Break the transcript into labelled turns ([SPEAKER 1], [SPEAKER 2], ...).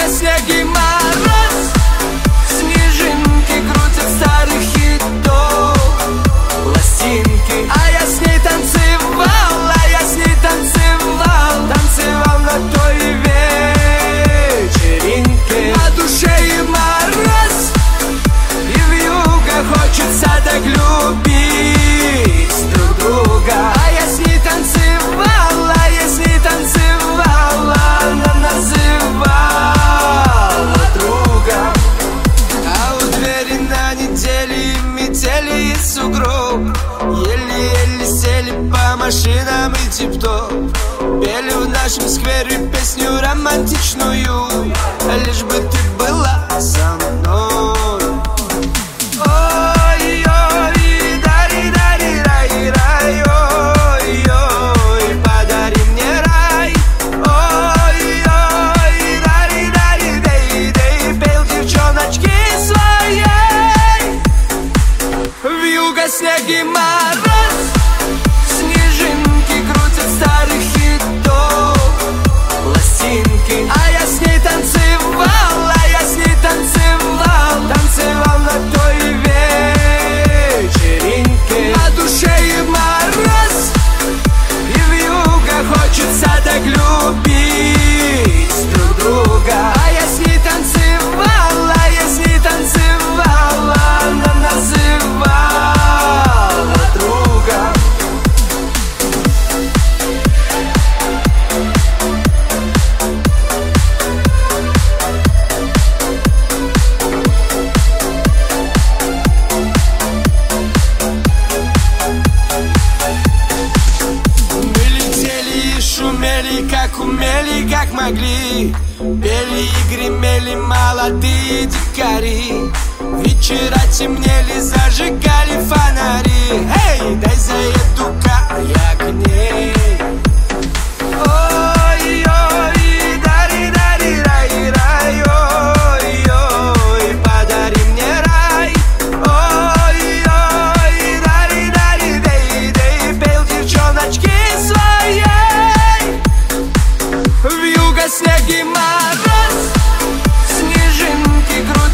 [SPEAKER 1] снег и мороз, снежинки крутят старых хитов пластинки. А я с ней танцевал, а я с ней танцевал, танцевал на той вечеринке. На душе и мороз, и вьюга, хочется так любить друг друга. А я с ней танцевал, а я с ней танцевал, она называла друга. А у двери на неделе метели и сугроб, еле-еле сели по машинам и тип-топ. Пели в нашем сквере песню романтичную, лишь бы ты была со мной. Ой-ой, дари-дари-рай-рай, ой-ой, подари мне рай. Ой-ой, дари-дари-дей-дей, пел девчоночки своей. Вьюга, снег и мороз, снежинки крутят старых хитов пластинки. А я с ней танцевал, а я с ней танцевал, танцевал на той вечеринке. На душе и мороз, и вьюга, хочется так любить друг друга. А я с ней танцевал, а я с ней танцевал, она называла друга. Мы летели и шумели, как умели, как могли, пели и гремели молодые дикари. Вечера темнели, зажигали фонари. Эй, дай заеду-ка я к ней. Ой-ой, дари-дари-рай-рай, ой-ой, подари мне рай. Ой-ой, дари-дари-дей-дей, пел девчоночки своей. Вьюга, снег и мороз, снежинки крутят